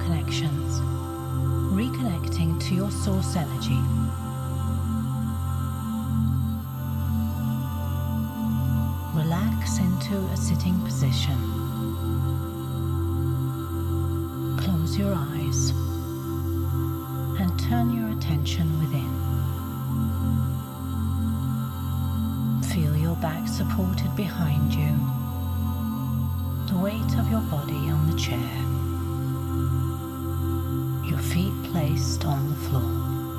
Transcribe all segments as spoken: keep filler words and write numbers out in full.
connections, reconnecting to your source energy. Relax into a sitting position. Close your eyes and turn your attention within. Feel your back supported behind you, the weight of your body on the chair, your feet placed on the floor.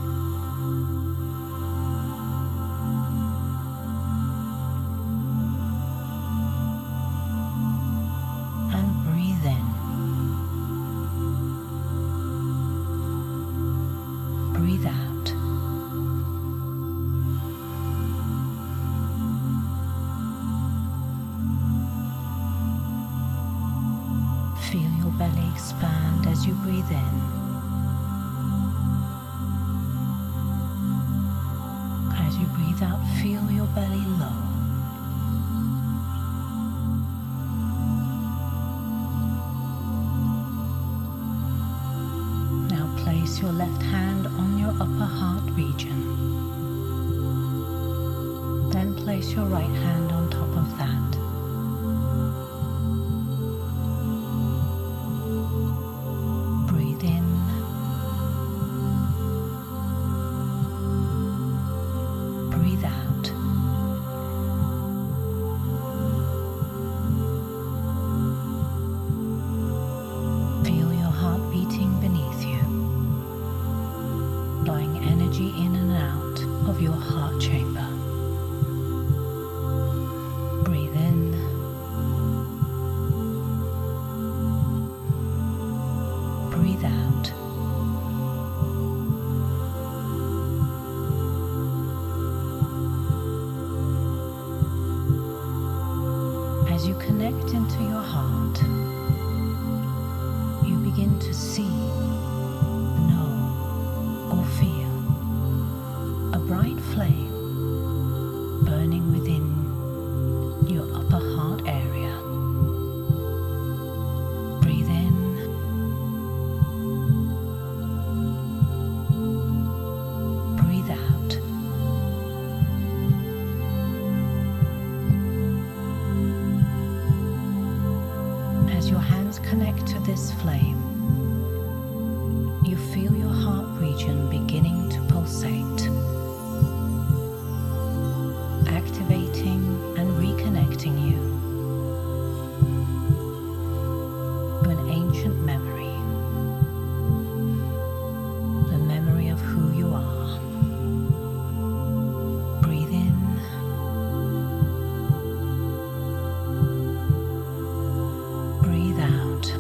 Breathe out. Feel your belly expand as you breathe in. As you breathe out, feel your belly lower. Place your left hand on your upper heart region. Then place your right hand on top of that. Breathe in. Breathe out. Feel your heart beating beneath you, blowing energy in and out of your heart chamber. Breathe in. Breathe out. As you connect into your heart, you begin to see, or feel a bright flame burning within your upper heart area. Breathe in. Breathe out. As your hands connect to this flame, you feel your heart region beginning to pulsate, activating and reconnecting you to an ancient memory, the memory of who you are. Breathe in. Breathe out.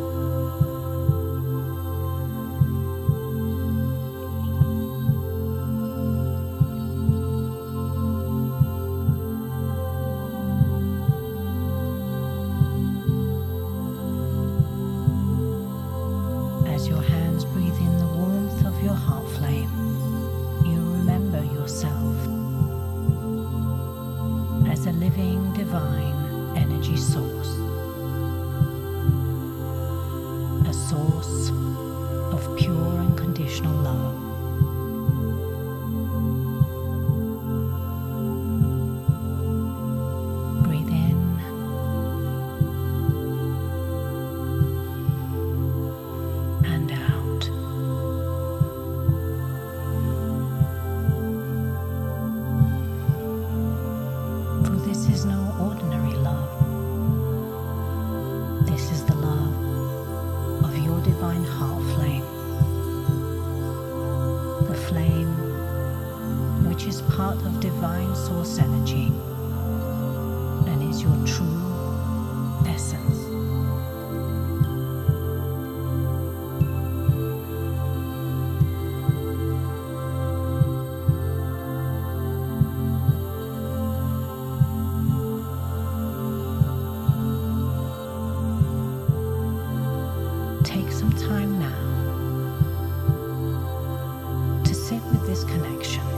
As your hands breathe in the warmth of your heart flame, you remember yourself as a living, divine energy source, a source of pure and conditional love. Breathe in. And out. For this is no ordinary love. This is the love of your divine heart flame. The flame which is part of divine source energy and is your true essence. Take some time now to sit with this connection.